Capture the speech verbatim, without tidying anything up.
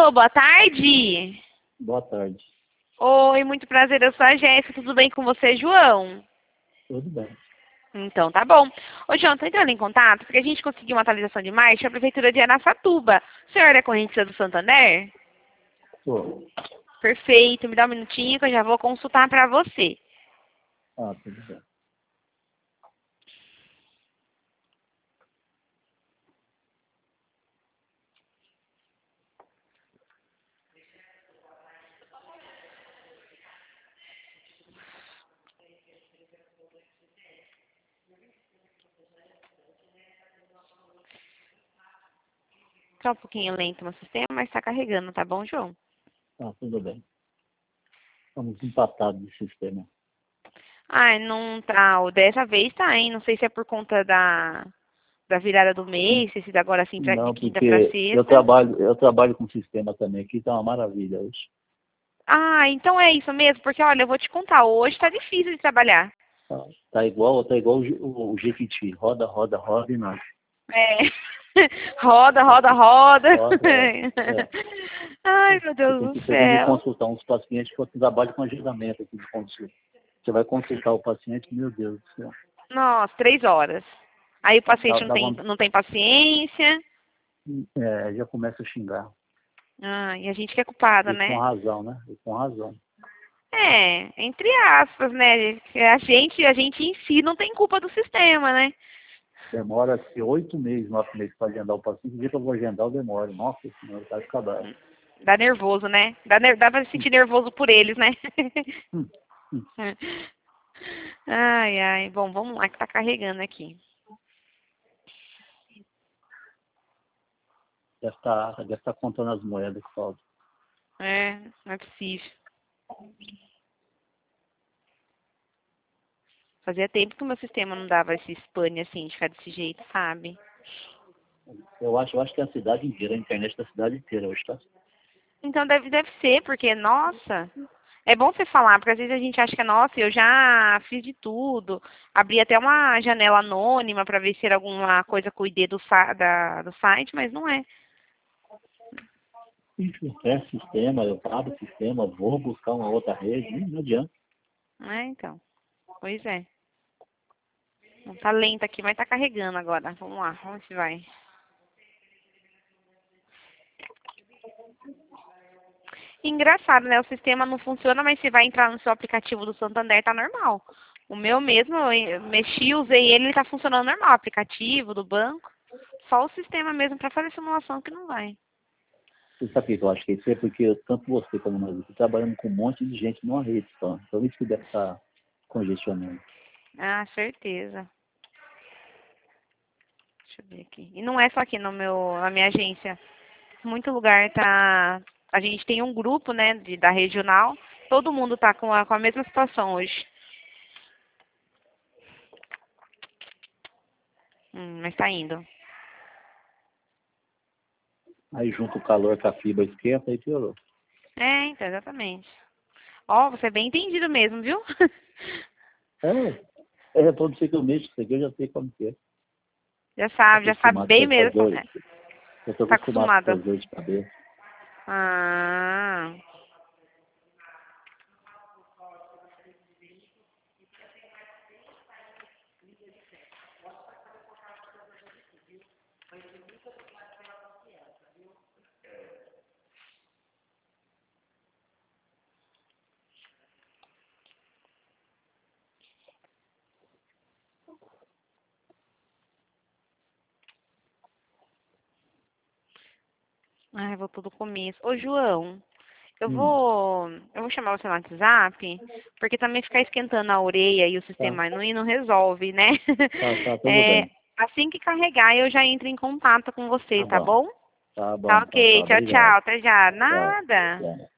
Alô, boa tarde. Boa tarde. Oi, muito prazer, eu sou a Jéssica, tudo bem com você, João? Tudo bem. Então, tá bom. Ô, João, tô entrando em contato porque a gente conseguiu uma atualização de marcha da Prefeitura de Araçatuba. O senhor é correntista do Santander? Tô. Perfeito, me dá um minutinho que eu já vou consultar para você. Ah, tudo bem. Tá um pouquinho lento o meu sistema, mas tá carregando, tá bom, João? Ah, tudo bem. Estamos empatados de sistema. Ai, não tá. O dessa vez tá, hein? Não sei se é por conta da, da virada do mês, se é agora assim pra, de Não, quinta pra porque eu sexta. trabalho, eu trabalho com sistema também aqui, tá uma maravilha hoje. Ah, então é isso mesmo, porque olha, eu vou te contar, hoje tá difícil de trabalhar. Tá, tá igual, tá igual o, Ge- o, o Jequiti. Roda, roda, roda e nada. É. Roda, roda, roda. Roda, é. é. Ai, meu Você Deus tem do que, você tem que céu. consultar uns pacientes que eu trabalho com agendamento aqui de consulta. Você vai consultar o paciente, meu Deus do céu. Nossa, três horas. Aí o Dá, paciente não dá tem, uma, não tem paciência. é, já começa a xingar. Ah, e a gente que é culpada, E com né? razão, né? E com razão. É, entre aspas, né? A gente, a gente em si não tem culpa do sistema, né? Demora assim, oito meses, nove meses para agendar o paciente. O dia que eu vou agendar, eu demoro. Nossa senhora, tá acabado. Dá nervoso, né? Dá, ner dá pra se sentir nervoso por eles, né? Hum, hum. Ai, ai. Bom, vamos lá que tá carregando aqui. Deve estar deve tá contando as moedas que faltam. É, não é possível. Fazia tempo que o meu sistema não dava esse spam assim, de ficar desse jeito, sabe? Eu acho, eu acho que é a cidade inteira, a internet da cidade inteira hoje, tá? Então deve, deve ser, porque, nossa, é bom você falar, porque às vezes a gente acha que, nossa, eu já fiz de tudo. Abri até uma janela anônima para ver se era alguma coisa com o I D do, sa- da, do site, mas não é. Isso, é sistema, eu abro o sistema, vou buscar uma outra rede, hum, não adianta. Não é, então. Pois é. Não tá lento aqui, mas tá carregando agora. Vamos lá, vamos ver se vai. Engraçado, né? O sistema não funciona, mas você vai entrar no seu aplicativo do Santander, tá normal. O meu mesmo, eu mexi, usei ele, ele tá funcionando normal. Aplicativo do banco. Só o sistema mesmo para fazer simulação que não vai. Você sabe o que eu acho que isso é porque tanto você como nós aqui trabalhamos com um monte de gente numa rede só. Então isso que deve estar congestionando. Ah, certeza. Deixa eu ver aqui. E não é só aqui no meu, na minha agência. Muito lugar tá. A gente tem um grupo, né, de, da regional. Todo mundo tá com a, com a mesma situação hoje. Hum, mas tá indo. Aí junto o calor com a fibra esquenta, aí piorou. É, então, exatamente. Ó, você é bem entendido mesmo, viu? É, é todo dia que eu mexo isso aqui, eu já sei como que é. Já Tô sabe, já sabe acostumado com bem essas mesmo. dores. É, Eu tô tá acostumado com acostumada. essas dores de cabeça. Ah, ai, voltou do começo. Ô, João, eu Hum, vou, eu vou chamar você no WhatsApp, porque também ficar esquentando a orelha e o tá, sistema não, e não resolve, né? tá, tá, tudo É, bem. assim que carregar, eu já entro em contato com você, Tá tá bom. bom? Tá bom, Tá então, tá. ok, tchau, tchau, Obrigado. até já. Tchau. Nada. Tchau.